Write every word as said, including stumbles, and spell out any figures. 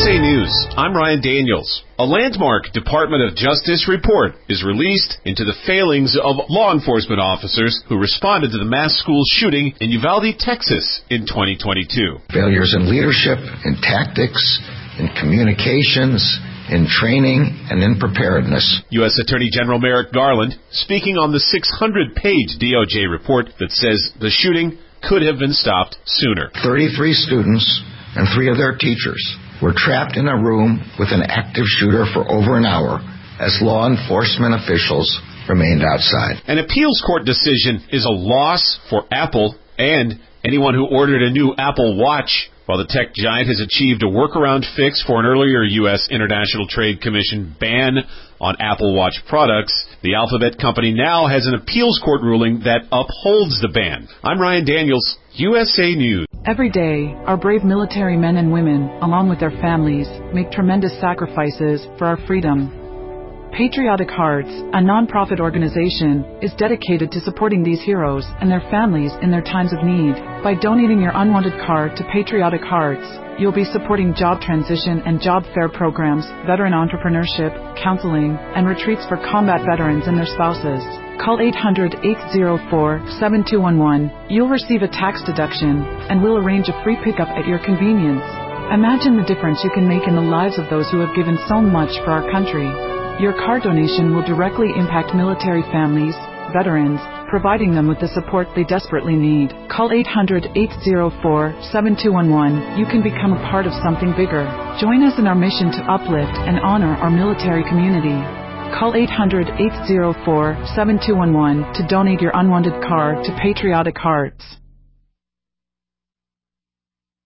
A News, I'm Ryan Daniels. A landmark Department of Justice report is released into the failings of law enforcement officers who responded to the mass school shooting in Uvalde, Texas in twenty twenty-two. Failures in leadership, in tactics, in communications, in training, and in preparedness. U S Attorney General Merrick Garland speaking on the six hundred page D O J report that says the shooting could have been stopped sooner. thirty-three students and three of their teachers were trapped in a room with an active shooter for over an hour as law enforcement officials remained outside. An appeals court decision is a loss for Apple and anyone who ordered a new Apple Watch. While the tech giant has achieved a workaround fix for an earlier U S International Trade Commission ban on Apple Watch products, the Alphabet company now has an appeals court ruling that upholds the ban. I'm Ryan Daniels, U S A News. Every day, our brave military men and women, along with their families, make tremendous sacrifices for our freedom. Patriotic Hearts, a non-profit organization, is dedicated to supporting these heroes and their families in their times of need. By donating your unwanted car to Patriotic Hearts, you'll be supporting job transition and job fair programs, veteran entrepreneurship, counseling, and retreats for combat veterans and their spouses. Call eight hundred, eight oh four, seven two one one. You'll receive a tax deduction, and we'll arrange a free pickup at your convenience. Imagine the difference you can make in the lives of those who have given so much for our country. Your car donation will directly impact military families, veterans, providing them with the support they desperately need. Call eight hundred, eight oh four, seven two one one. You can become a part of something bigger. Join us in our mission to uplift and honor our military community. Call eight hundred, eight oh four, seven two one one to donate your unwanted car to Patriotic Hearts.